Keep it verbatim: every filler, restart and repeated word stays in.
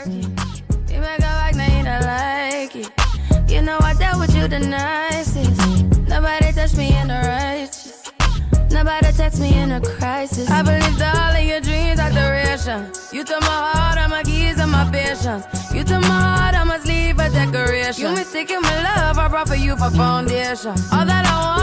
skin. You make a like, now you don't like it. You know I dealt with you the nicest. Nobody touched me in the righteous. Nobody text me in a crisis. I believed all of your dreams are duration. You took my heart, all my keys, and my patience. You took my heart, I must leave a decoration. You mistaken my love, I brought for you for foundation. All that I want